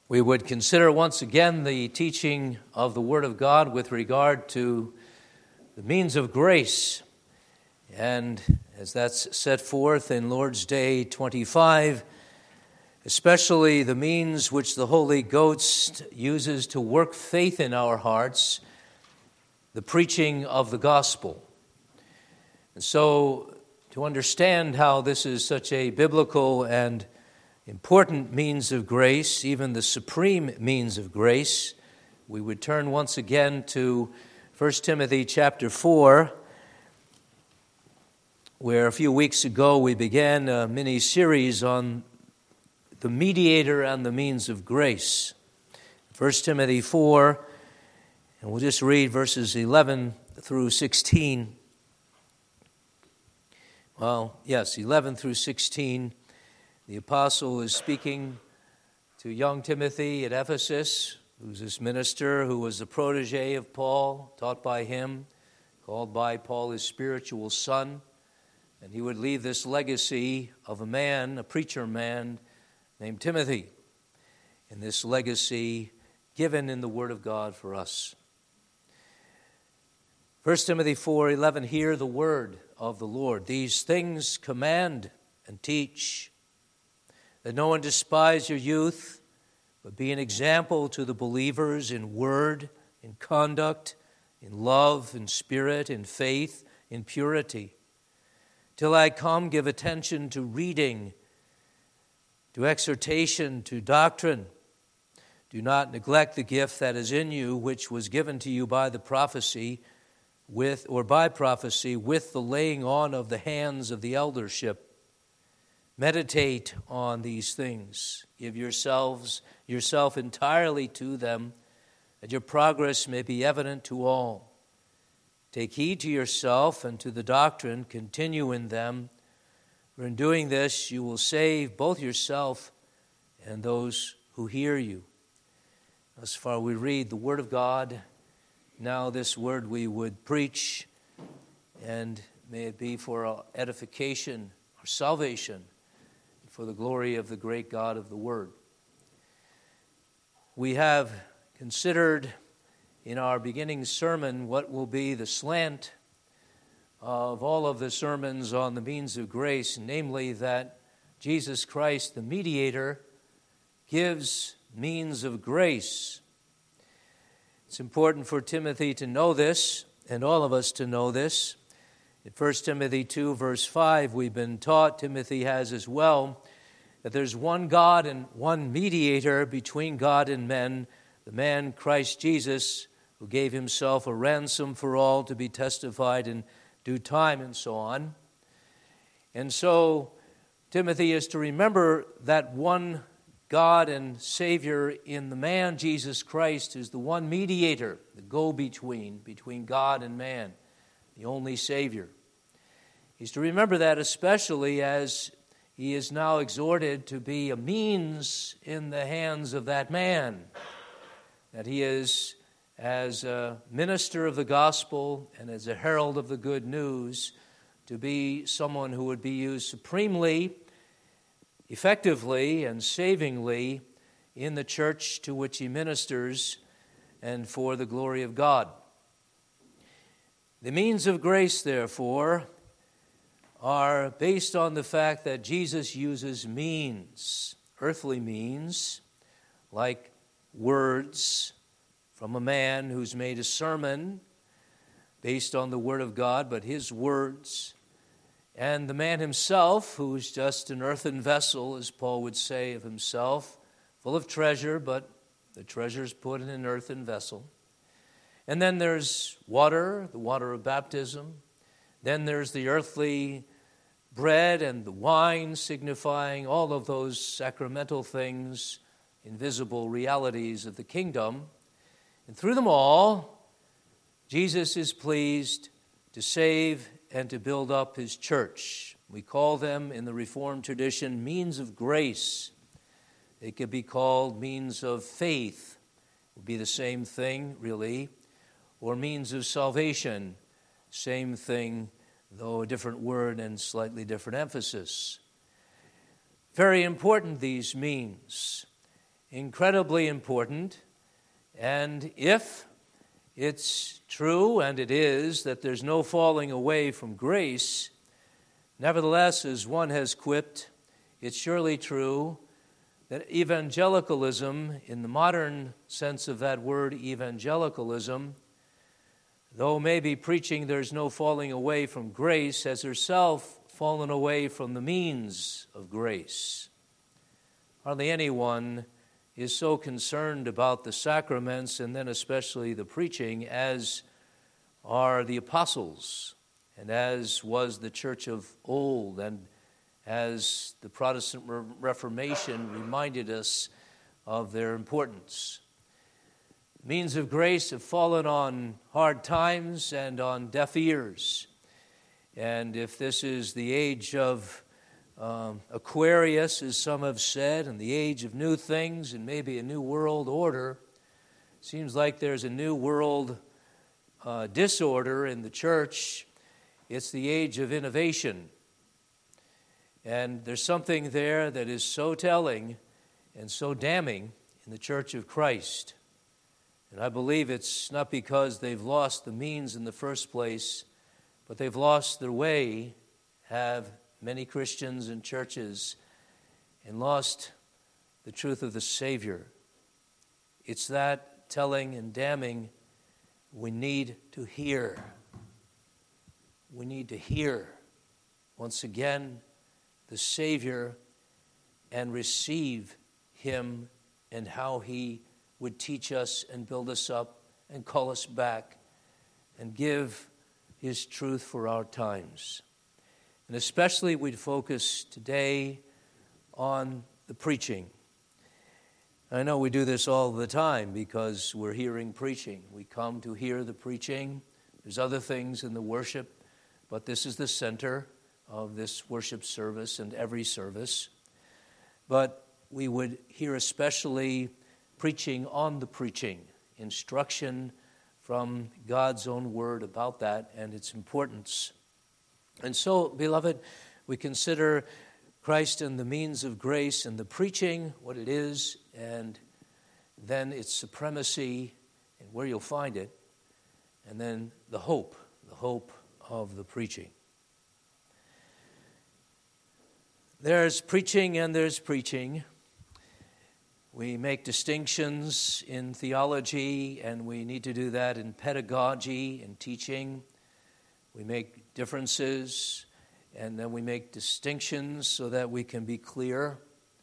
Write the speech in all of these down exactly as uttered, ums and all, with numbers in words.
We would consider once again the teaching of the Word of God with regard to the means of grace. And as that's set forth in Lord's Day twenty-five, especially the means which the Holy Ghost uses to work faith in our hearts, the preaching of the gospel. And so, to understand how this is such a biblical and important means of grace, even the supreme means of grace, we would turn once again to First Timothy chapter four, where a few weeks ago we began a mini-series on the mediator and the means of grace. First Timothy four, and we'll just read verses eleven through sixteen. Well, yes, eleven through sixteen. The apostle is speaking to young Timothy at Ephesus, who's this minister who was the protege of Paul, taught by him, called by Paul his spiritual son. And he would leave this legacy of a man, a preacher man, named Timothy. And this legacy given in the Word of God for us. First Timothy four eleven, hear the word of the Lord. These things command and teach, that no one despise your youth, but be an example to the believers in word, in conduct, in love, in spirit, in faith, in purity. Till I come, give attention to reading, to exhortation, to doctrine. Do not neglect the gift that is in you, which was given to you by the prophecy, with or by prophecy, with the laying on of the hands of the eldership. Meditate on these things. Give yourselves yourself entirely to them, that your progress may be evident to all. Take heed to yourself and to the doctrine. Continue in them. For in doing this, you will save both yourself and those who hear you. Thus far we read the Word of God. Now this word we would preach, and may it be for our edification, our salvation, for the glory of the great God of the Word. We have considered in our beginning sermon what will be the slant of all of the sermons on the means of grace, namely that Jesus Christ, the mediator, gives means of grace. It's important for Timothy to know this, and all of us to know this. In First Timothy two, verse five, we've been taught, Timothy has as well, that there's one God and one mediator between God and men, the man Christ Jesus, who gave himself a ransom for all to be testified in due time and so on. And so Timothy is to remember that one God and Savior in the man Jesus Christ is the one mediator, the go-between between God and man, the only Savior. He's to remember that especially as he is now exhorted to be a means in the hands of that man, that he is, as a minister of the gospel and as a herald of the good news, to be someone who would be used supremely, effectively, and savingly in the church to which he ministers and for the glory of God. The means of grace, therefore, are based on the fact that Jesus uses means, earthly means, like words from a man who's made a sermon based on the Word of God, but his words, and the man himself, who's just an earthen vessel, as Paul would say of himself, full of treasure, but the treasure's put in an earthen vessel. And then there's water, the water of baptism. Then there's the earthly bread and the wine, signifying all of those sacramental things, invisible realities of the kingdom. And through them all, Jesus is pleased to save and to build up his church. We call them, in the Reformed tradition, means of grace. They could be called means of faith. It would be the same thing, really. Or means of salvation. Same thing, though a different word and slightly different emphasis. Very important, these means. incredibly important. And if it's true, and it is, that there's no falling away from grace, nevertheless, as one has quipped, it's surely true that evangelicalism, in the modern sense of that word, evangelicalism, though maybe preaching there's no falling away from grace, has herself fallen away from the means of grace. Hardly anyone is so concerned about the sacraments, and then especially the preaching, as are the apostles, and as was the church of old, and as the Protestant Reformation reminded us of their importance. Means of grace have fallen on hard times and on deaf ears. And if this is the age of um, Aquarius, as some have said, and the age of new things and maybe a new world order, seems like there's a new world uh, disorder in the church. It's the age of innovation. And there's something there that is so telling and so damning in the Church of Christ. And I believe it's not because they've lost the means in the first place, but they've lost their way, have many Christians and churches, and lost the truth of the Savior. It's that telling and damning we need to hear. We need to hear, once again, the Savior and receive Him and how He would teach us and build us up and call us back and give His truth for our times. And especially we'd focus today on the preaching. I know we do this all the time because we're hearing preaching. We come to hear the preaching. There's other things in the worship, but this is the center of this worship service and every service. But we would hear especially preaching on the preaching, instruction from God's own word about that and its importance. And so, beloved, we consider Christ and the means of grace and the preaching, what it is, and then its supremacy and where you'll find it, and then the hope, the hope of the preaching. There's preaching and there's preaching. We make distinctions in theology, and we need to do that in pedagogy and teaching. We make differences, and then we make distinctions so that we can be clear.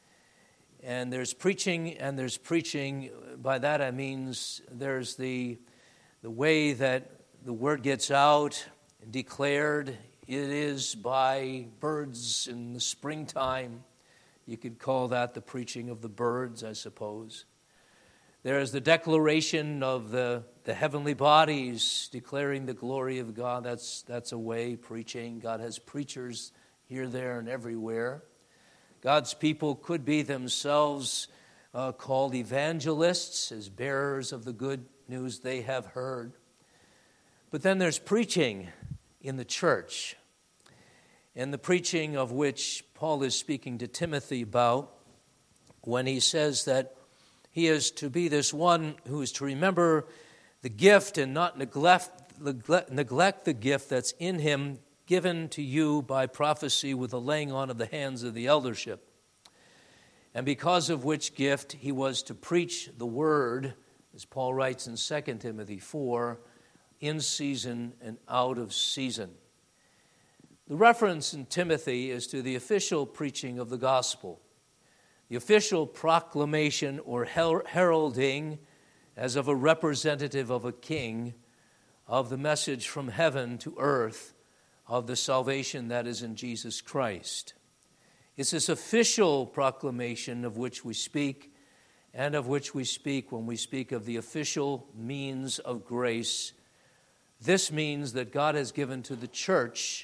And there's preaching and there's preaching. By that I mean there's the, the way that the word gets out and declared. It is by birds in the springtime. You could call that the preaching of the birds, I suppose. There is the declaration of the, the heavenly bodies declaring the glory of God. That's, that's a way, preaching. God has preachers here, there, and everywhere. God's people could be themselves uh, called evangelists, as bearers of the good news they have heard. But then there's preaching in the church, and the preaching of which Paul is speaking to Timothy about when he says that he is to be this one who is to remember the gift and not neglect, neglect the gift that's in him, given to you by prophecy with the laying on of the hands of the eldership. And because of which gift he was to preach the word, as Paul writes in Second Timothy four, in season and out of season. The reference in Timothy is to the official preaching of the gospel, the official proclamation or heralding, as of a representative of a king, of the message from heaven to earth of the salvation that is in Jesus Christ. It's this official proclamation of which we speak, and of which we speak when we speak of the official means of grace. This means that God has given to the church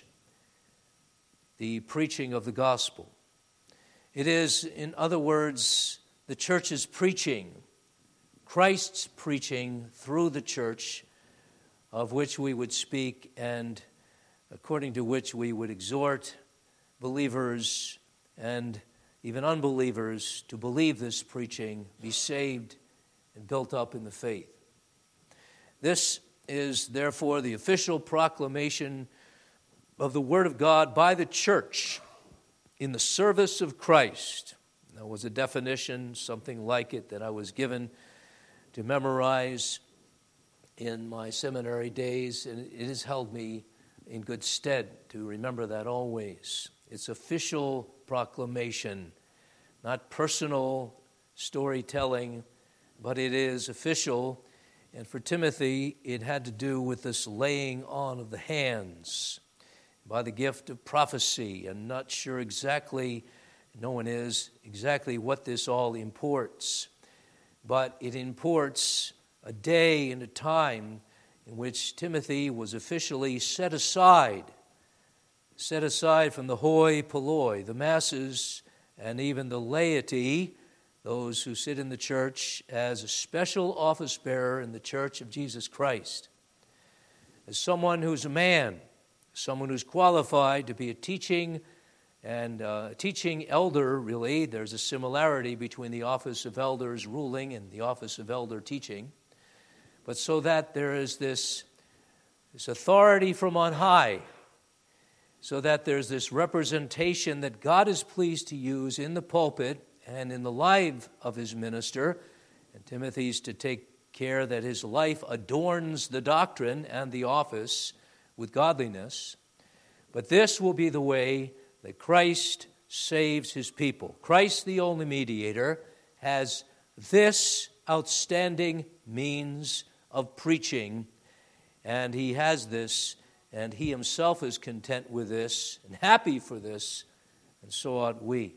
the preaching of the gospel. It is, in other words, the church's preaching, Christ's preaching through the church, of which we would speak and according to which we would exhort believers and even unbelievers, to believe this preaching, be saved and built up in the faith. This is therefore the official proclamation of the Word of God by the church in the service of Christ. There was a definition, something like it, that I was given to memorize in my seminary days, and it has held me in good stead to remember that always. It's official proclamation, not personal storytelling, but it is official. And for Timothy, it had to do with this laying on of the hands by the gift of prophecy. I'm not sure exactly, no one is, exactly what this all imports. But it imports a day and a time in which Timothy was officially set aside, set aside from the hoi polloi, the masses, and even the laity, those who sit in the church, as a special office bearer in the church of Jesus Christ, as someone who's a man, someone who's qualified to be a teaching and uh, teaching elder. Really, there's a similarity between the office of elders ruling and the office of elder teaching. But so that there is this, this authority from on high, so that there's this representation that God is pleased to use in the pulpit and in the life of his minister. And Timothy's to take care that his life adorns the doctrine and the office with godliness. But this will be the way that Christ saves his people. Christ, the only mediator, has this outstanding means of preaching, and he has this, and he himself is content with this and happy for this, and so ought we.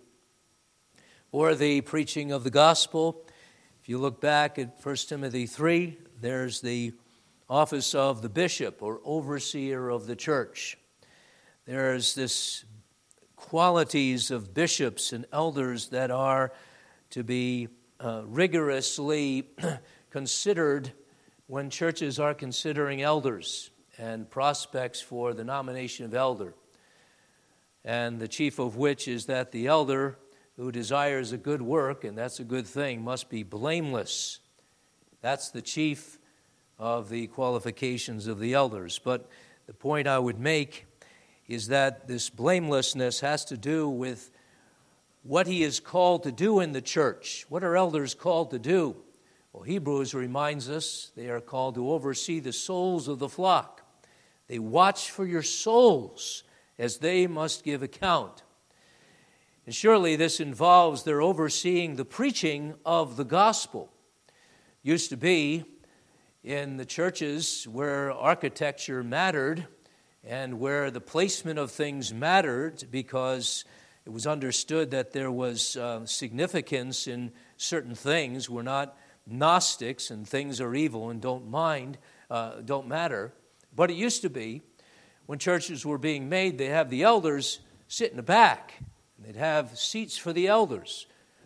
Or the preaching of the gospel. If you look back at First Timothy three, there's the office of the bishop or overseer of the church. There's this qualities of bishops and elders that are to be uh, rigorously considered when churches are considering elders and prospects for the nomination of elder. And the chief of which is that the elder who desires a good work, and that's a good thing, must be blameless. That's the chief of the qualifications of the elders. But the point I would make is that this blamelessness has to do with what he is called to do in the church. What are elders called to do? Well, Hebrews reminds us they are called to oversee the souls of the flock. They watch for your souls as they must give account. And surely this involves their overseeing the preaching of the gospel. Used to be in the churches where architecture mattered and where the placement of things mattered because it was understood that there was uh, significance in certain things. We're not Gnostics and things are evil and don't mind, uh, don't matter. But it used to be when churches were being made, they have the elders sit in the back. And they'd have seats for the elders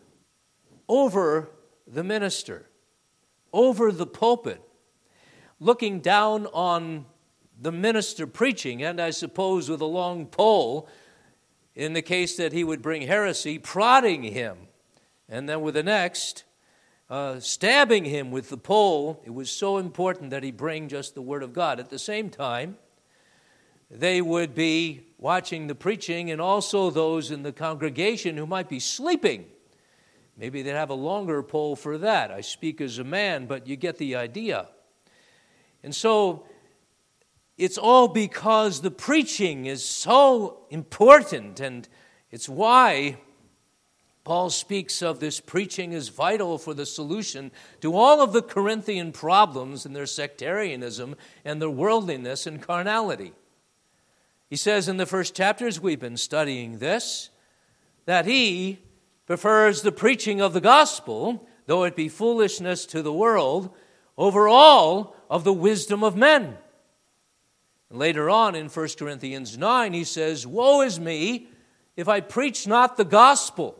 over the minister, over the pulpit, looking down on the minister preaching, and I suppose with a long pole, in the case that he would bring heresy, prodding him. And then with the next, uh, stabbing him with the pole. It was so important that he bring just the word of God. At the same time, they would be watching the preaching and also those in the congregation who might be sleeping. Maybe they'd have a longer pole for that. I speak as a man, but you get the idea. And so it's all because the preaching is so important, and it's why Paul speaks of this preaching as vital for the solution to all of the Corinthian problems and their sectarianism and their worldliness and carnality. He says in the first chapters, we've been studying this, that he prefers the preaching of the gospel, though it be foolishness to the world, over all of the wisdom of men. And later on in First Corinthians nine, he says, woe is me if I preach not the gospel.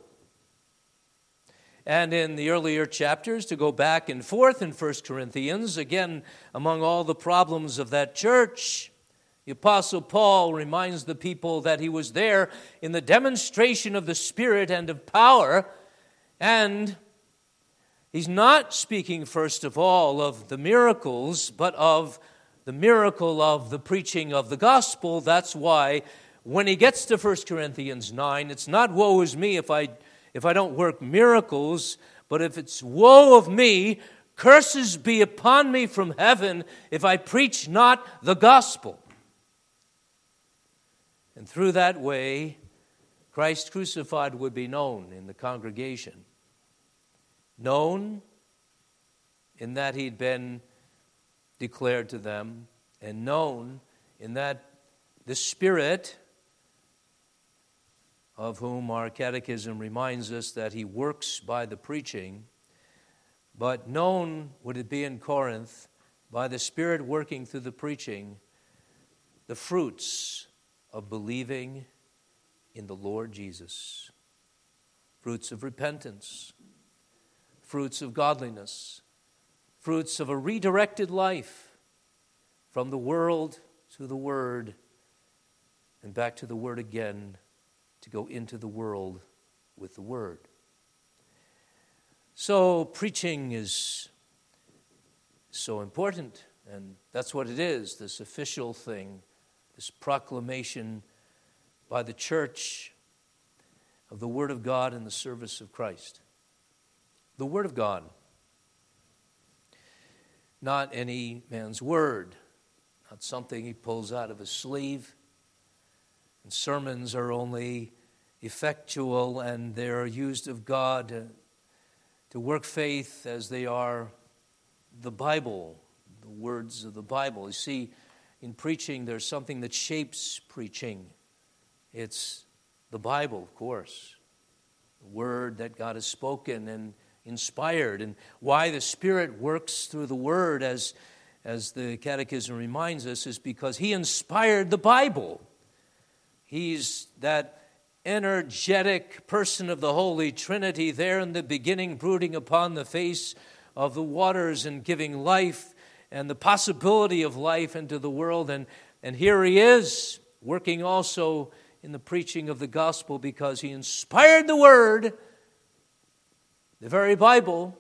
And in the earlier chapters, to go back and forth in First Corinthians, again, among all the problems of that church, The Apostle Paul reminds the people that he was there in the demonstration of the Spirit and of power, and he's not speaking, first of all, of the miracles, but of the miracle of the preaching of the gospel. That's why when he gets to First Corinthians nine, it's not woe is me if I, if I don't work miracles, but if it's woe of me, curses be upon me from heaven if I preach not the gospel. And through that way, Christ crucified would be known in the congregation. Known in that he'd been declared to them, and known in that the Spirit, of whom our catechism reminds us that he works by the preaching, but known would it be in Corinth by the Spirit working through the preaching, the fruits of believing in the Lord Jesus. Fruits of repentance, fruits of godliness, fruits of a redirected life from the world to the Word and back to the Word again to go into the world with the Word. So preaching is so important, and that's what it is, this official thing, this proclamation by the church of the Word of God in the service of Christ. The Word of God. Not any man's word, not something he pulls out of his sleeve. And sermons are only effectual and they are used of God to, to work faith as they are the Bible, the words of the Bible. You see, in preaching, there's something that shapes preaching. It's the Bible, of course, the word that God has spoken and inspired, and why the Spirit works through the Word, as, as the Catechism reminds us, is because He inspired the Bible. He's that energetic person of the Holy Trinity there in the beginning, brooding upon the face of the waters and giving life and the possibility of life into the world. And, and here He is, working also in the preaching of the gospel because He inspired the Word, the very Bible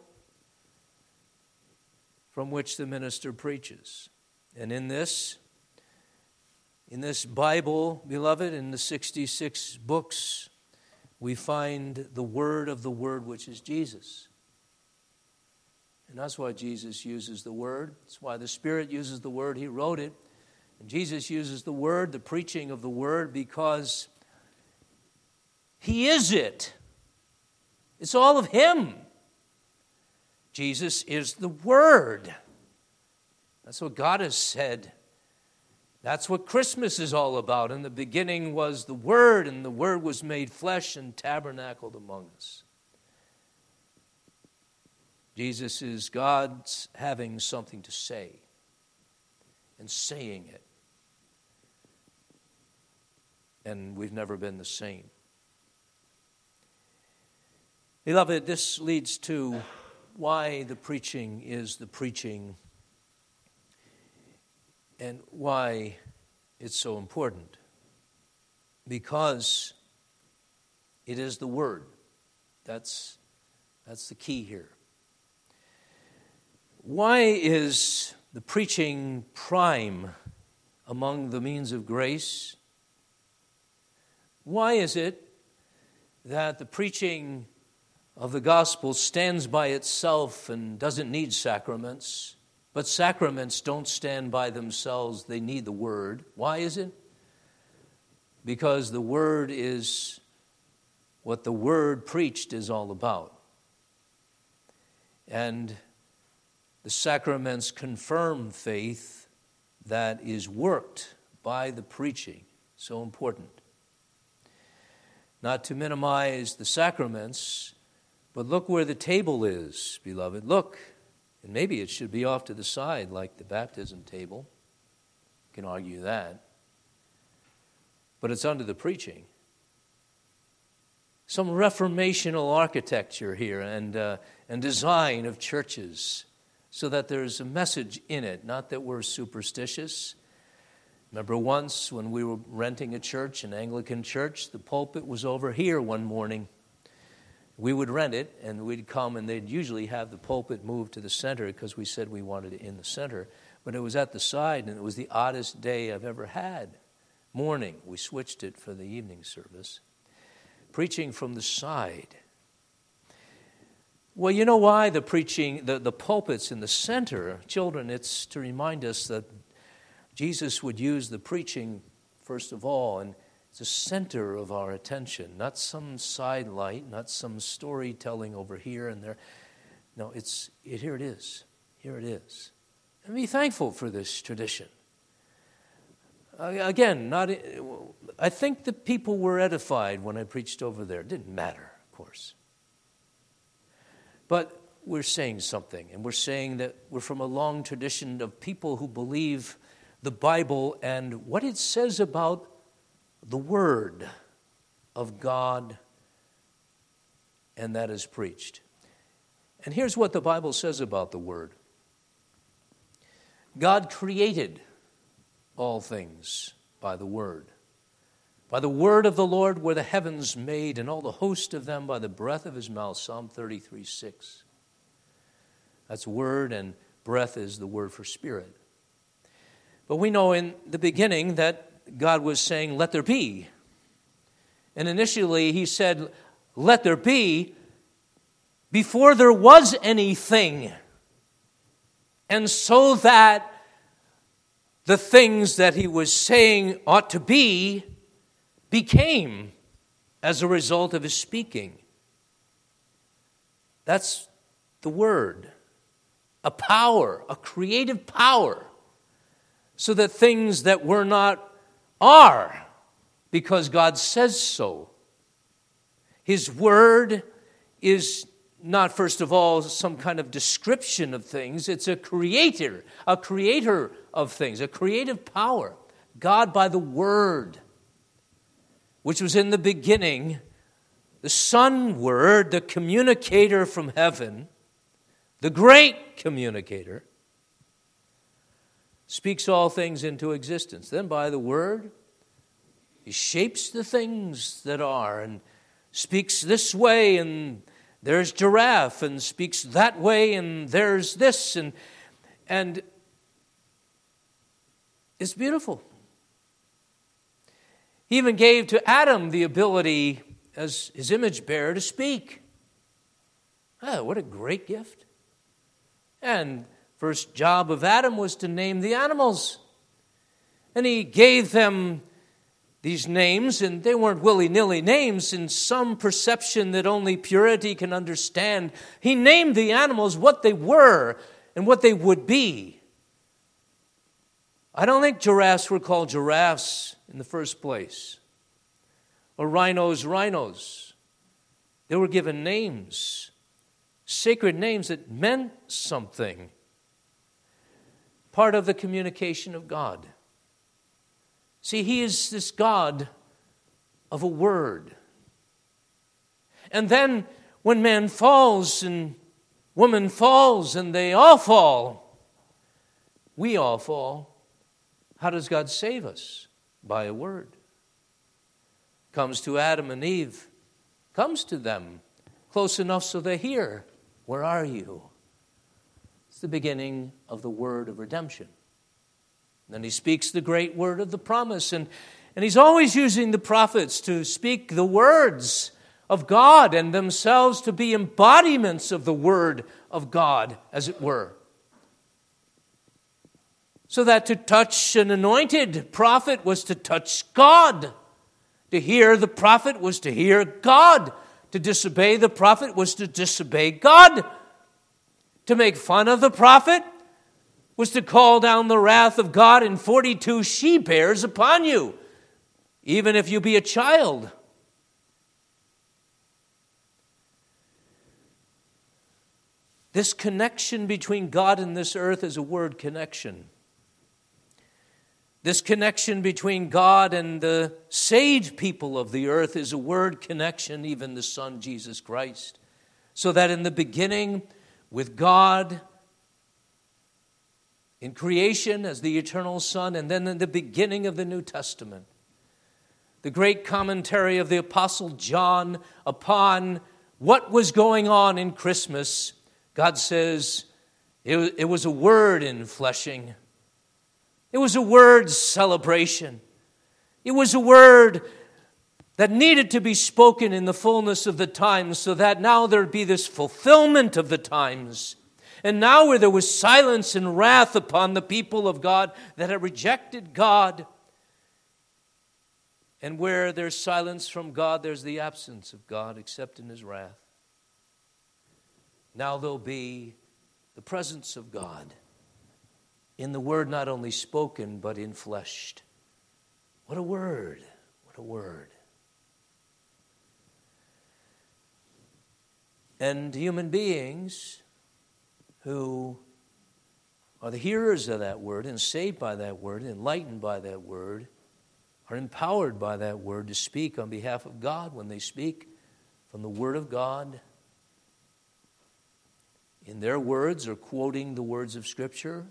from which the minister preaches. And in this, in this Bible, beloved, in the sixty-six books, we find the word of the Word, which is Jesus. And that's why Jesus uses the Word. That's why the Spirit uses the Word. He wrote it. And Jesus uses the Word, the preaching of the Word, because He is it. It's all of Him. Jesus is the Word. That's what God has said. That's what Christmas is all about. In the beginning was the Word, and the Word was made flesh and tabernacled among us. Jesus is God's having something to say and saying it. And we've never been the same. Beloved, this leads to why the preaching is the preaching and why it's so important. Because it is the Word. That's, that's the key here. Why is the preaching prime among the means of grace? Why is it that the preaching of the gospel stands by itself and doesn't need sacraments, but sacraments don't stand by themselves, they need the Word? Why is it? Because the Word is what the Word preached is all about. And the sacraments confirm faith that is worked by the preaching. So important. Not to minimize the sacraments, but look where the table is, beloved. Look, and maybe it should be off to the side like the baptism table. You can argue that. But it's under the preaching. Some reformational architecture here and, uh, and design of churches so that there's a message in it, not that we're superstitious, Remember once when we were renting a church, an Anglican church, the pulpit was over here one morning. We would rent it, and we'd come, and they'd usually have the pulpit moved to the center because we said we wanted it in the center. But it was at the side, and it was the oddest day I've ever had. Morning, we switched it for the evening service. Preaching from the side. Well, you know why the preaching, the, the pulpit's in the center? Children, it's to remind us that Jesus would use the preaching, first of all, and it's the center of our attention, not some side light, not some storytelling over here and there. No, it's it, here it is. Here it is. And be thankful for this tradition. Uh, again, not. I think the people were edified when I preached over there. It didn't matter, of course. But we're saying something, and we're saying that we're from a long tradition of people who believe the Bible and what it says about the Word of God, and that is preached. And here's what the Bible says about the Word. God created all things by the Word. By the word of the Lord were the heavens made, and all the host of them by the breath of his mouth. Psalm thirty-three six. That's word, and breath is the word for spirit. But we know in the beginning that God was saying, let there be. And initially he said, let there be, before there was anything. And so that the things that he was saying ought to be became as a result of his speaking. That's the word. A power, a creative power, so that things that were not are, because God says so. His word is not, first of all, some kind of description of things. It's a creator, a creator of things, a creative power. God by the word, which was in the beginning, the Son Word, the communicator from heaven, the great communicator, speaks all things into existence. Then by the Word, he shapes the things that are and speaks this way, and there's giraffe, and speaks that way, and there's this, and and it's beautiful. He even gave to Adam the ability, as his image bearer, to speak. Oh, what a great gift. And first job of Adam was to name the animals. And he gave them these names, and they weren't willy-nilly names in some perception that only purity can understand. He named the animals what they were and what they would be. I don't think giraffes were called giraffes in the first place, or rhinos, rhinos. They were given names, sacred names that meant something. Part of the communication of God. See, he is this God of a word. And then when man falls and woman falls and they all fall, we all fall, how does God save us? By a word. Comes to Adam and Eve. Comes to them. Close enough so they hear. Where are you? It's the beginning of the word of redemption. And then he speaks the great word of the promise. And, and he's always using the prophets to speak the words of God and themselves to be embodiments of the word of God, as it were. So that to touch an anointed prophet was to touch God. To hear the prophet was to hear God. To disobey the prophet was to disobey God. To make fun of the prophet was to call down the wrath of God and forty-two she-bears upon you, even if you be a child. This connection between God and this earth is a word connection. This connection between God and the saved people of the earth is a word connection, even the Son, Jesus Christ. So that in the beginning, with God, in creation as the eternal Son, and then in the beginning of the New Testament. The great commentary of the Apostle John upon what was going on in Christmas, God says it, it was a word in fleshing. It was a word celebration. It was a word that needed to be spoken in the fullness of the times, so that now there'd be this fulfillment of the times. And now where there was silence and wrath upon the people of God that had rejected God, and where there's silence from God, there's the absence of God except in his wrath. Now there'll be the presence of God in the word not only spoken, but infleshed. What a word! What a word! And human beings who are the hearers of that word and saved by that word, enlightened by that word, are empowered by that word to speak on behalf of God when they speak from the Word of God. In their words, or quoting the words of Scripture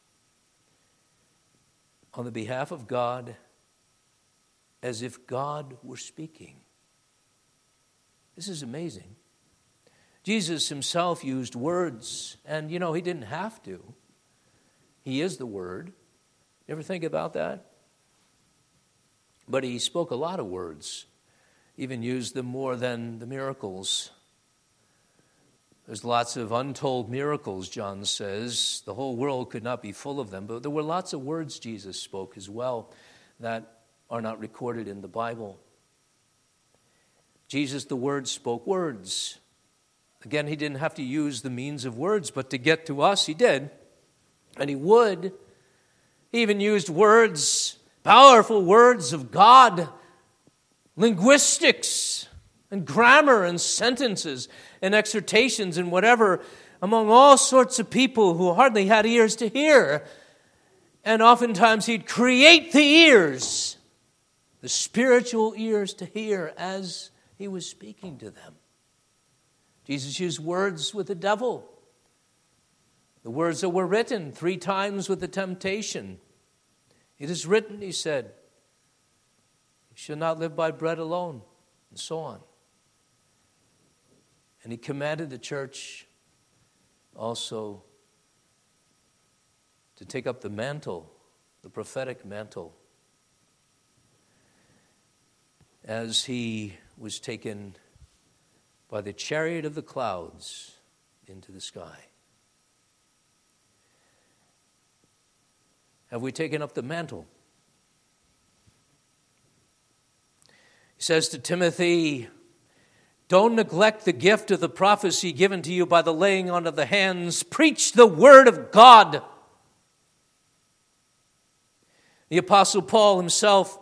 on the behalf of God, as if God were speaking. This is amazing. Jesus himself used words, and you know, he didn't have to. He is the Word. You ever think about that? But he spoke a lot of words, even used them more than the miracles. There's lots of untold miracles, John says. The whole world could not be full of them, but there were lots of words Jesus spoke as well that are not recorded in the Bible. Jesus, the Word, spoke words. Again, he didn't have to use the means of words, but to get to us, he did. And he would. He even used words, powerful words of God, linguistics and grammar and sentences and exhortations and whatever among all sorts of people who hardly had ears to hear. And oftentimes he'd create the ears, the spiritual ears to hear as he was speaking to them. Jesus used words with the devil. The words that were written three times with the temptation. It is written, he said, you shall not live by bread alone, and so on. And he commanded the church also to take up the mantle, the prophetic mantle, as he was taken by the chariot of the clouds into the sky. Have we taken up the mantle? He says to Timothy, don't neglect the gift of the prophecy given to you by the laying on of the hands. Preach the word of God. The Apostle Paul himself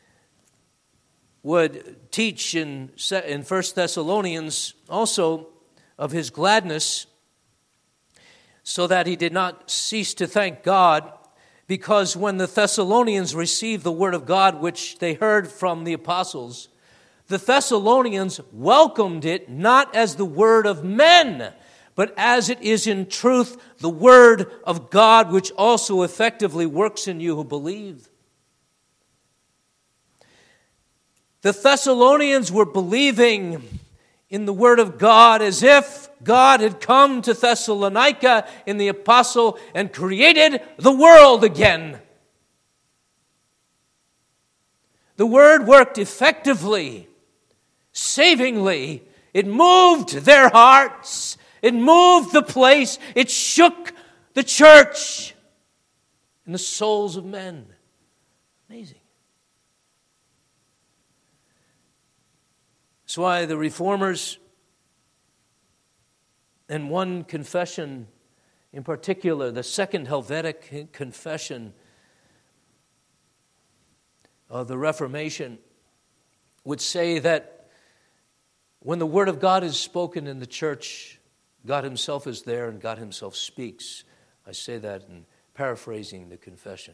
would teach in, in First Thessalonians also of his gladness, so that he did not cease to thank God, because when the Thessalonians received the word of God, which they heard from the apostles, the Thessalonians welcomed it not as the word of men, but as it is in truth the word of God, which also effectively works in you who believe. The Thessalonians were believing in the word of God as if God had come to Thessalonica in the apostle and created the world again. The word worked effectively, savingly. It moved their hearts. It moved the place. It shook the church and the souls of men. Amazing. That's why the Reformers, and one confession in particular, the Second Helvetic Confession of the Reformation, would say that when the Word of God is spoken in the church, God himself is there and God himself speaks. I say that in paraphrasing the confession.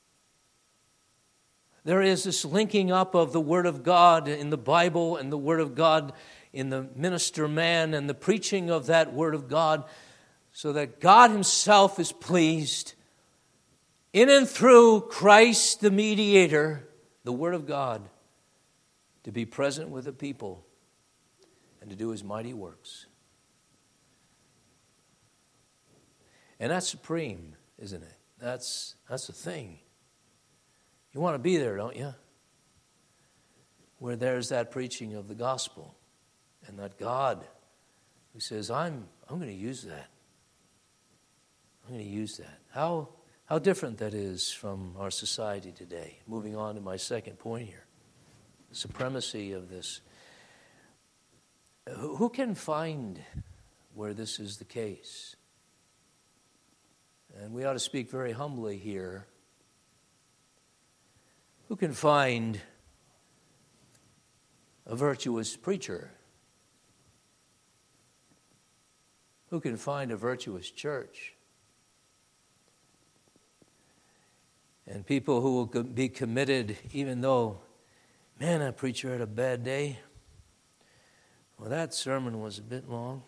There is this linking up of the Word of God in the Bible and the Word of God in the minister man and the preaching of that Word of God, so that God himself is pleased in and through Christ the mediator, the Word of God, to be present with the people and to do his mighty works. And that's supreme, isn't it? That's, that's the thing. You want to be there, don't you? Where there's that preaching of the gospel and that God who says, I'm, I'm going to use that. I'm going to use that. How, how different that is from our society today. Moving on to my second point here. The supremacy of this. Who, who can find where this is the case? And we ought to speak very humbly here. Who can find a virtuous preacher? Who can find a virtuous church? And people who will be committed even though, man, that preacher had a bad day. Well, that sermon was a bit long.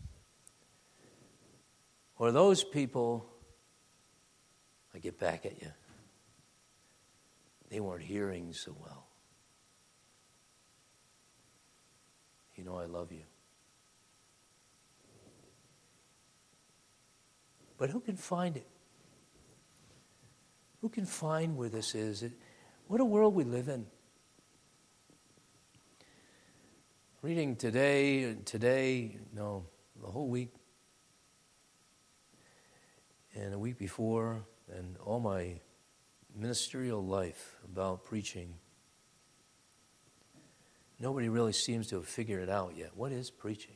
Or those people, I get back at you, they weren't hearing so well. You know I love you. But who can find it? Who can find where this is? It, what a world we live in. Reading today, today, no, the whole week, and a week before, and all my ministerial life about preaching. Nobody really seems to have figured it out yet. What is preaching?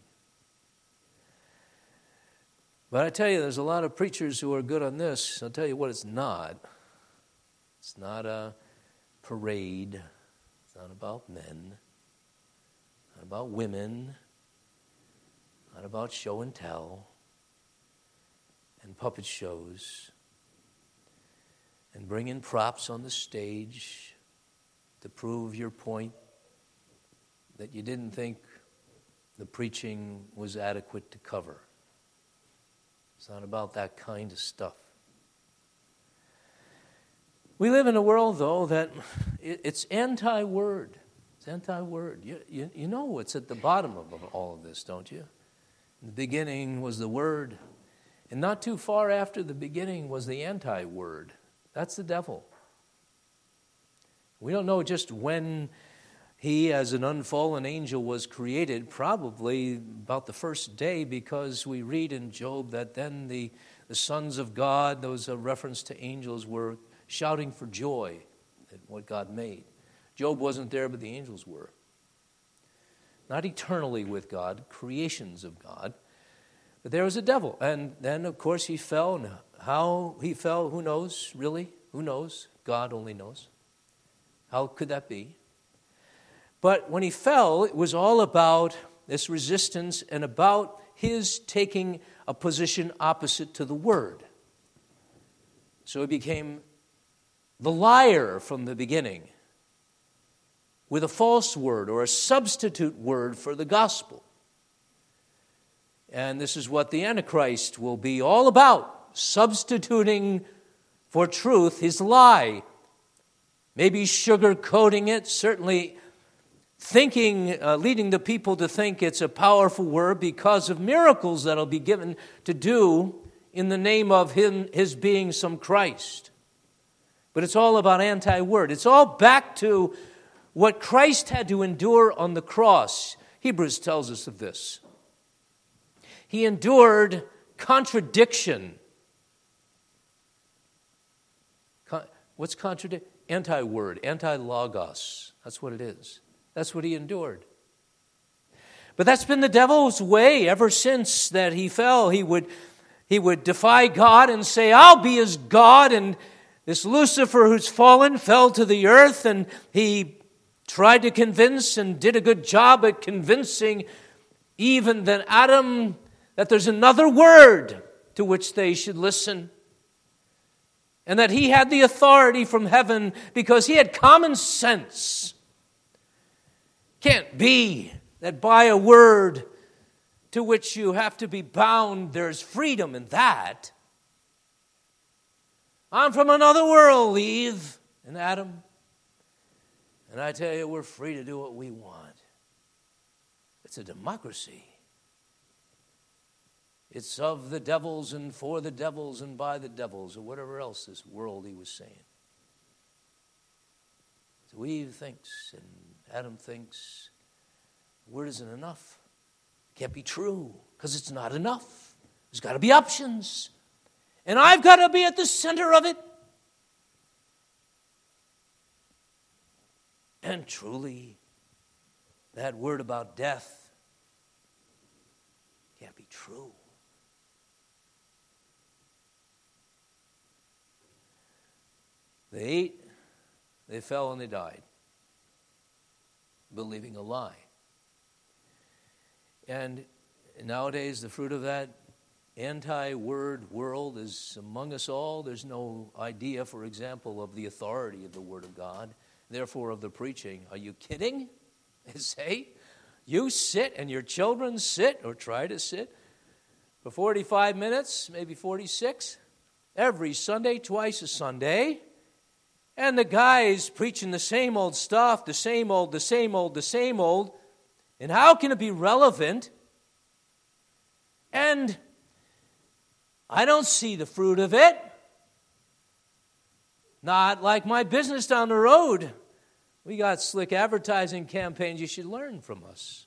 But I tell you, there's a lot of preachers who are good on this. I'll tell you what it's not. It's not a parade. It's not about men. Not about women. Not about show and tell. And puppet shows. And bringing props on the stage to prove your point that you didn't think the preaching was adequate to cover. It's not about that kind of stuff. We live in a world, though, that it's anti-word. It's anti-word. You, you, you know what's at the bottom of all of this, don't you? In the beginning was the Word. And not too far after the beginning was the anti-word. That's the devil. We don't know just when he, as an unfallen angel, was created, probably about the first day, because we read in Job that then the, the sons of God, those are reference to angels, were shouting for joy at what God made. Job wasn't there, but the angels were. Not eternally with God, creations of God. But there was a devil. And then, of course, he fell. And how he fell, who knows, really? Who knows? God only knows. How could that be? But when he fell, it was all about this resistance and about his taking a position opposite to the Word. So he became the liar from the beginning with a false word or a substitute word for the gospel. And this is what the Antichrist will be all about, substituting for truth his lie. Maybe sugarcoating it, certainly thinking, uh, leading the people to think it's a powerful word because of miracles that'll be given to do in the name of him, his being some Christ. But it's all about anti-word. It's all back to what Christ had to endure on the cross. Hebrews tells us of this. He endured contradiction. Con- what's contradiction? Anti-word, anti-logos. That's what it is. That's what he endured. But that's been the devil's way ever since that he fell. He would, he would defy God and say, I'll be his God. And this Lucifer who's fallen fell to the earth, and he tried to convince and did a good job at convincing even then Adam that there's another word to which they should listen. And that he had the authority from heaven because he had common sense. Can't be that by a word to which you have to be bound, there's freedom in that. I'm from another world, Eve and Adam. And I tell you, we're free to do what we want. It's a democracy. It's of the devils and for the devils and by the devils, or whatever else this world he was saying. So Eve thinks and Adam thinks, word isn't enough. Can't be true because it's not enough. There's got to be options. And I've got to be at the center of it. And truly, that word about death can't be true. They ate, they fell, and they died, believing a lie. And nowadays, the fruit of that anti-word world is among us all. There's no idea, for example, of the authority of the Word of God, therefore of the preaching. Are you kidding? They say, you sit and your children sit or try to sit for forty-five minutes, maybe forty-six, every Sunday, twice a Sunday. And the guy's preaching the same old stuff, the same old, the same old, the same old. And how can it be relevant? And I don't see the fruit of it. Not like my business down the road. We got slick advertising campaigns. You should learn from us.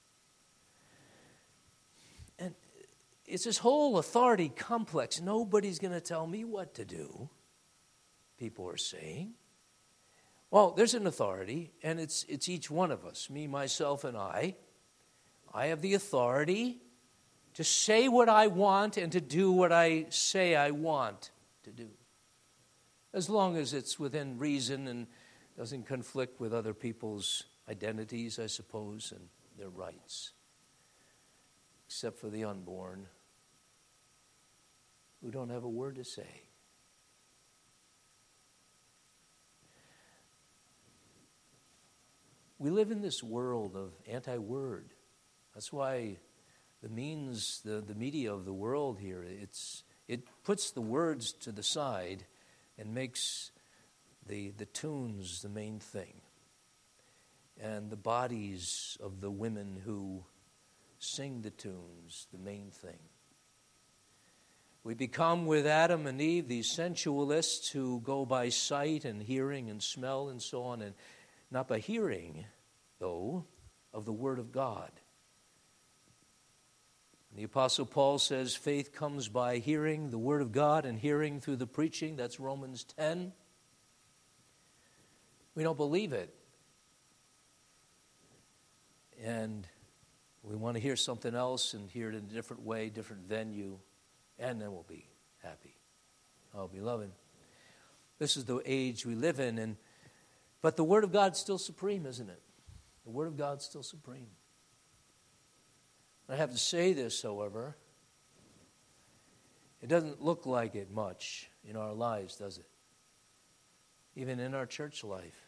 And it's this whole authority complex. Nobody's going to tell me what to do, people are saying. Well, there's an authority, and it's it's each one of us, me, myself, and I. I have the authority to say what I want and to do what I say I want to do, as long as it's within reason and doesn't conflict with other people's identities, I suppose, and their rights, except for the unborn who don't have a word to say. We live in this world of anti-word. That's why the means, the, the media of the world here, it's it puts the words to the side and makes the, the tunes the main thing. And the bodies of the women who sing the tunes the main thing. We become, with Adam and Eve, these sensualists who go by sight and hearing and smell and so on, and not by hearing, though, of the Word of God. And the Apostle Paul says faith comes by hearing the Word of God and hearing through the preaching. That's Romans ten. We don't believe it. And we want to hear something else and hear it in a different way, different venue, and then we'll be happy. Oh, beloved, this is the age we live in, and but the Word of God's still supreme, isn't it? The Word of God's still supreme. I have to say this, however. It doesn't look like it much in our lives, does it? Even in our church life.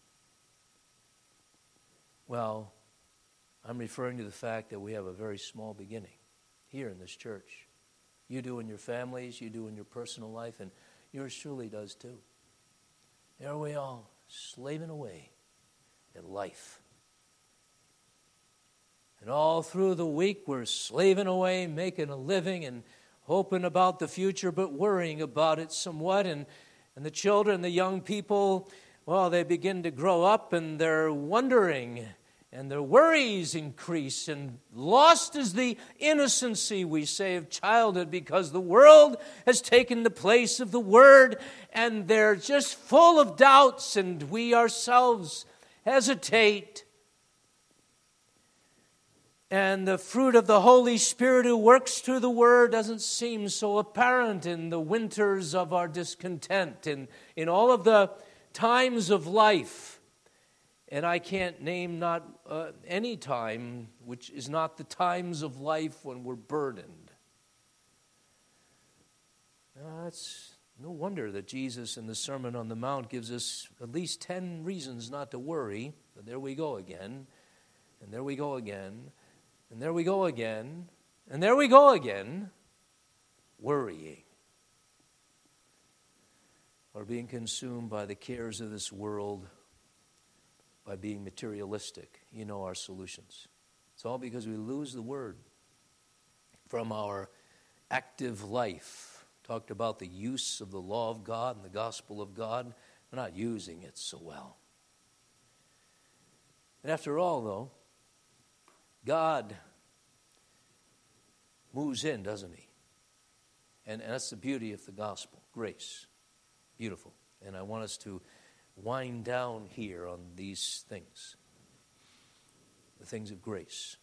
Well, I'm referring to the fact that we have a very small beginning here in this church. You do in your families, you do in your personal life, and yours truly does too. There we are, slaving away at life. And all through the week, we're slaving away, making a living and hoping about the future, but worrying about it somewhat. And, and the children, the young people, well, they begin to grow up and they're wondering, and their worries increase. And lost is the innocency, we say, of childhood, because the world has taken the place of the Word, and they're just full of doubts, and we ourselves hesitate. And the fruit of the Holy Spirit who works through the Word doesn't seem so apparent in the winters of our discontent and in all of the times of life. And I can't name not uh, any time which is not the times of life when we're burdened. Now, it's no wonder that Jesus in the Sermon on the Mount gives us at least ten reasons not to worry. But there we go again, and there we go again. And there we go again, and there we go again, worrying. or being consumed by the cares of this world, by being materialistic. You know our solutions. It's all because we lose the Word from our active life. Talked about the use of the law of God and the gospel of God. We're not using it so well. And after all, though, God moves in, doesn't he? And, and that's the beauty of the gospel, grace. Beautiful. And I want us to wind down here on these things, the things of grace.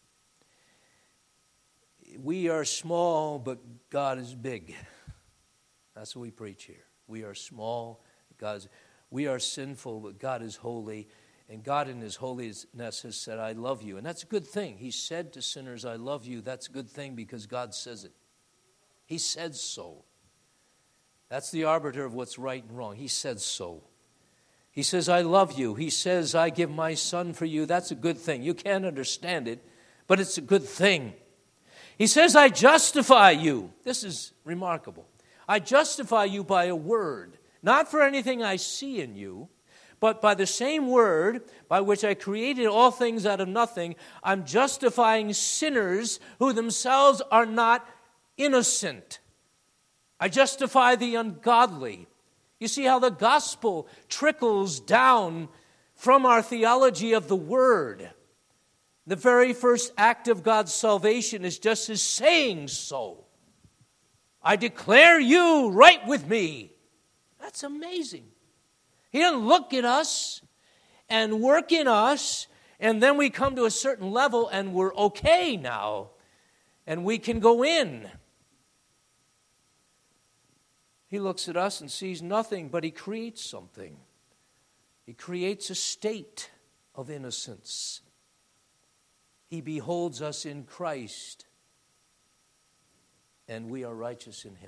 We are small, but God is big. That's what we preach here. We are small, God is, we are sinful, but God is holy. And God in his holiness has said, I love you. And that's a good thing. He said to sinners, I love you. That's a good thing because God says it. He said so. That's the arbiter of what's right and wrong. He said so. He says, I love you. He says, I give my son for you. That's a good thing. You can't understand it, but it's a good thing. He says, I justify you. This is remarkable. I justify you by a word, not for anything I see in you, but by the same word by which I created all things out of nothing, I'm justifying sinners who themselves are not innocent. I justify the ungodly. You see how the gospel trickles down from our theology of the word. The very first act of God's salvation is just his saying so. I declare you right with me. That's amazing. He doesn't look at us and work in us, and then we come to a certain level and we're okay now, and we can go in. He looks at us and sees nothing, but he creates something. He creates a state of innocence. He beholds us in Christ, and we are righteous in him.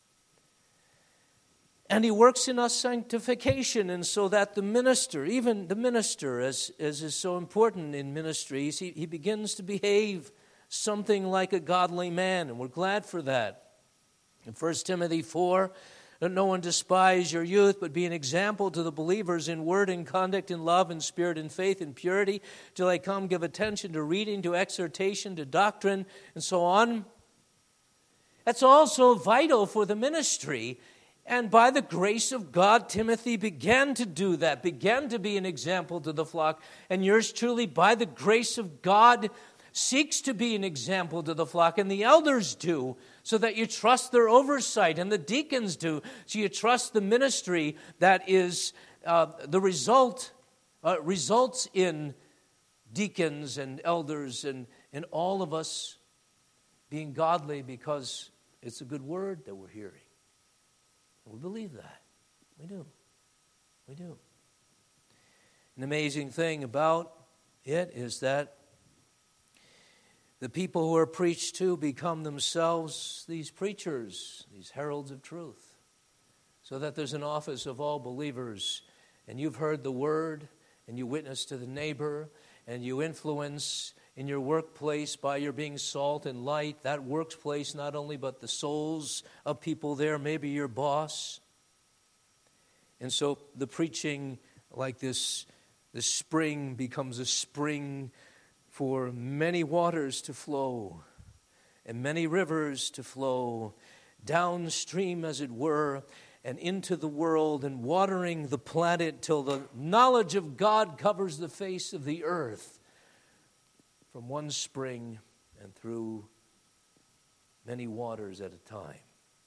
And he works in us sanctification, and so that the minister, even the minister, as, as is so important in ministries, he, he begins to behave something like a godly man, and we're glad for that. In First Timothy four, let no one despise your youth, but be an example to the believers in word and conduct, in love and spirit and faith and purity, till I come, give attention to reading, to exhortation, to doctrine, and so on. That's also vital for the ministry. And by the grace of God, Timothy began to do that, began to be an example to the flock. And yours truly, by the grace of God, seeks to be an example to the flock. And the elders do, so that you trust their oversight. And the deacons do, so you trust the ministry that is uh, the result, uh, results in deacons and elders and, and all of us being godly because it's a good word that we're hearing. We believe that. We do. We do. An amazing thing about it is that the people who are preached to become themselves these preachers, these heralds of truth, so that there's an office of all believers, and you've heard the word, and you witness to the neighbor, and you influence in your workplace by your being salt and light, that workplace not only but the souls of people there, maybe your boss. And so the preaching like this, the spring becomes a spring for many waters to flow and many rivers to flow downstream, as it were, and into the world and watering the planet till the knowledge of God covers the face of the earth. From one spring and through many waters at a time.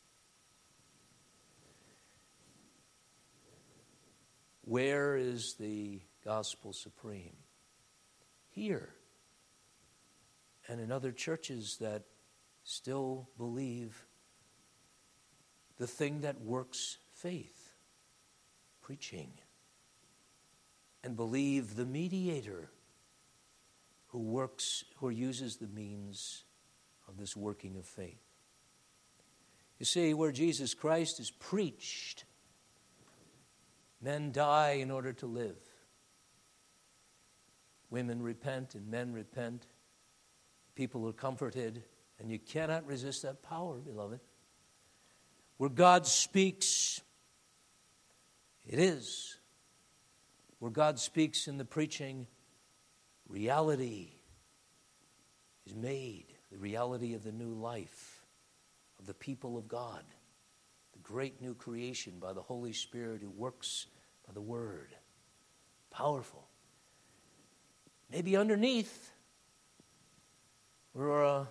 Where is the gospel supreme? Here. And in other churches that still believe the thing that works faith, preaching, and believe the mediator who works, who uses the means of this working of faith. You see, where Jesus Christ is preached, men die in order to live. Women repent and men repent. People are comforted, and you cannot resist that power, beloved. Where God speaks, It is. Where God speaks in the preaching, reality is made. The reality of the new life of the people of God. The great new creation by the Holy Spirit who works by the Word. Powerful. Maybe underneath, we're, uh,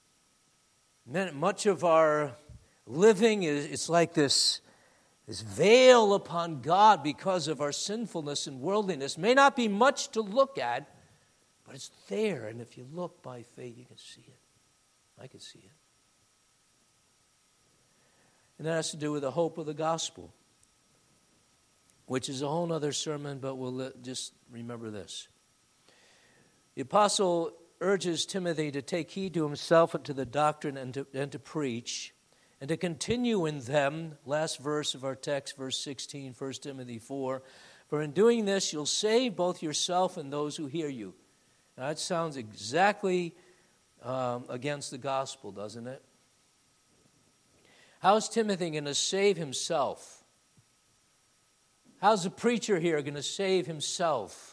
much of our living is it's like this, this veil upon God because of our sinfulness and worldliness. May not be much to look at, but it's there. And if you look by faith, you can see it. I can see it. And that has to do with the hope of the gospel, which is a whole other sermon, but we'll just remember this. The apostle urges Timothy to take heed to himself and to the doctrine and to, and to preach, and to continue in them, last verse of our text, verse sixteen, First Timothy four, for in doing this you'll save both yourself and those who hear you. Now that sounds exactly um, against the gospel, doesn't it? How's Timothy going to save himself? How's the preacher here going to save himself?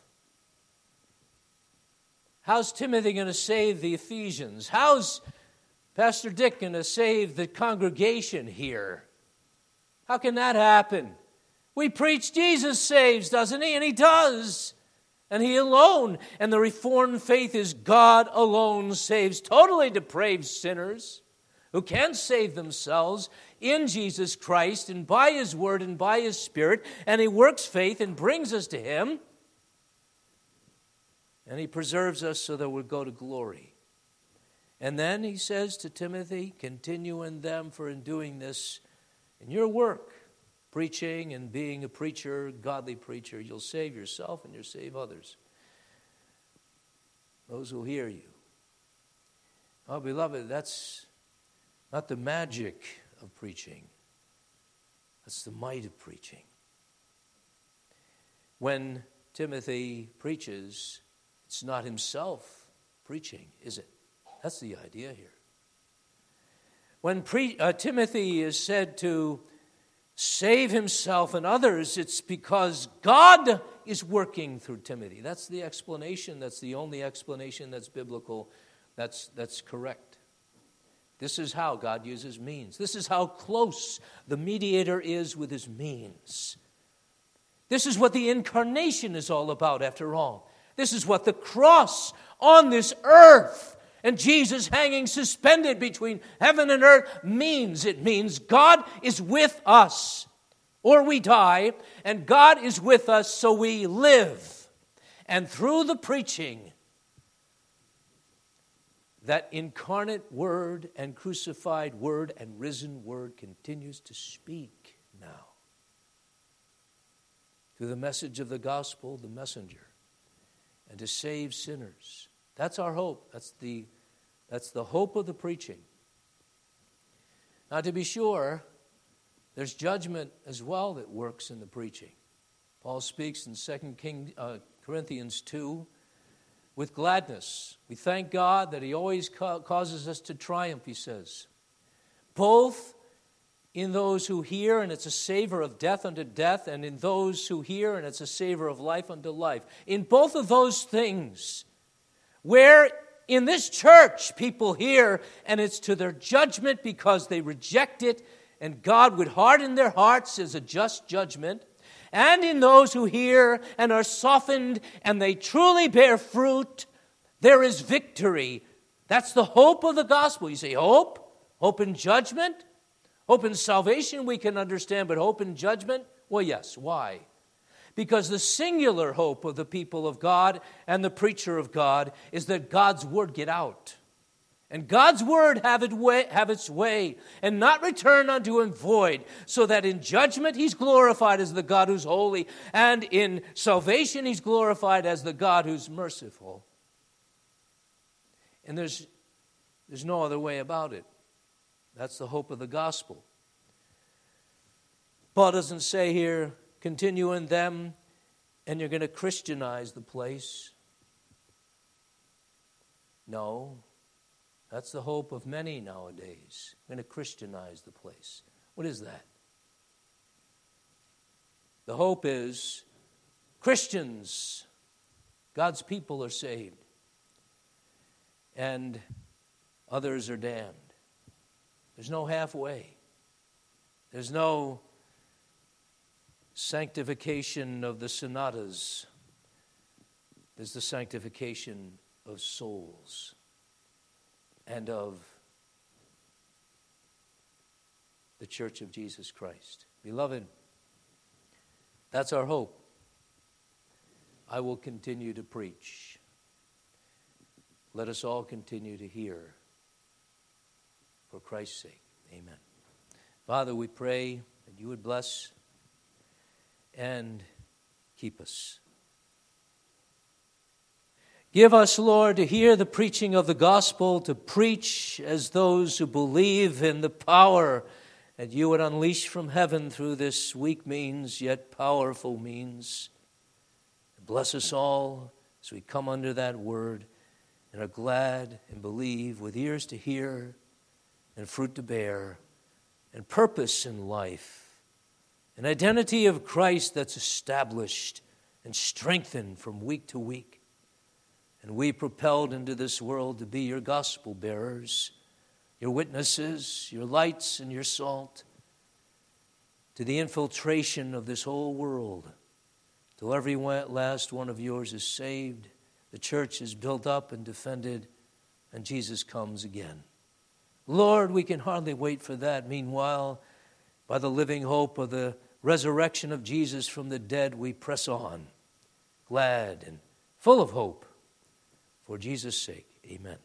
How's Timothy going to save the Ephesians? How's Pastor Dick going to save the congregation here? How can that happen? We preach Jesus saves, doesn't he? And he does. And he alone. And the Reformed faith is God alone saves totally depraved sinners who can't save themselves in Jesus Christ and by his word and by his Spirit. And he works faith and brings us to him. And he preserves us so that we'll go to glory. And then he says to Timothy, continue in them, for in doing this, in your work, preaching and being a preacher, godly preacher, you'll save yourself and you'll save others. Those who hear you. Oh, beloved, that's not the magic of preaching. That's the might of preaching. When Timothy preaches, it's not himself preaching, is it? That's the idea here. When pre- uh, Timothy is said to save himself and others, it's because God is working through Timothy. That's the explanation. That's the only explanation that's biblical. That's, that's correct. This is how God uses means. This is how close the mediator is with his means. This is what the incarnation is all about, after all. This is what the cross on this earth and Jesus hanging suspended between heaven and earth means. It means God is with us, or we die, and God is with us so we live. And through the preaching, that incarnate word and crucified word and risen word continues to speak now. Through the message of the gospel, the messenger, and to save sinners. That's our hope. That's the, that's the hope of the preaching. Now, to be sure, there's judgment as well that works in the preaching. Paul speaks in Second Corinthians two, with gladness. We thank God that he always ca- causes us to triumph, he says. Both in those who hear, and it's a savor of death unto death, and in those who hear, and it's a savor of life unto life. In both of those things, where in this church people hear, and it's to their judgment because they reject it, and God would harden their hearts as a just judgment, and in those who hear and are softened, and they truly bear fruit, there is victory. That's the hope of the gospel. You say, hope? Hope in judgment? Hope in salvation we can understand, but hope in judgment? Well, yes. Why? Because the singular hope of the people of God and the preacher of God is that God's word get out. And God's word have, it way, have its way and not return unto him void, so that in judgment he's glorified as the God who's holy, and in salvation he's glorified as the God who's merciful. And there's, there's no other way about it. That's the hope of the gospel. Paul doesn't say here, continue in them, and you're going to Christianize the place. No. That's the hope of many nowadays. We're going to Christianize the place. What is that? The hope is Christians, God's people, are saved, and others are damned. There's no halfway. There's no sanctification of the sonatas. There's the sanctification of souls and of the Church of Jesus Christ. Beloved, that's our hope. I will continue to preach. Let us all continue to hear for Christ's sake. Amen. Father, we pray that you would bless and keep us. Give us, Lord, to hear the preaching of the gospel, to preach as those who believe in the power that you would unleash from heaven through this weak means, yet powerful means. Bless us all as we come under that word and are glad and believe with ears to hear and fruit to bear and purpose in life, an identity of Christ that's established and strengthened from week to week. And we propelled into this world to be your gospel bearers, your witnesses, your lights and your salt, to the infiltration of this whole world, till every last one of yours is saved, the church is built up and defended, and Jesus comes again. Lord, we can hardly wait for that. Meanwhile, by the living hope of the resurrection of Jesus from the dead, we press on, glad and full of hope. For Jesus' sake, amen.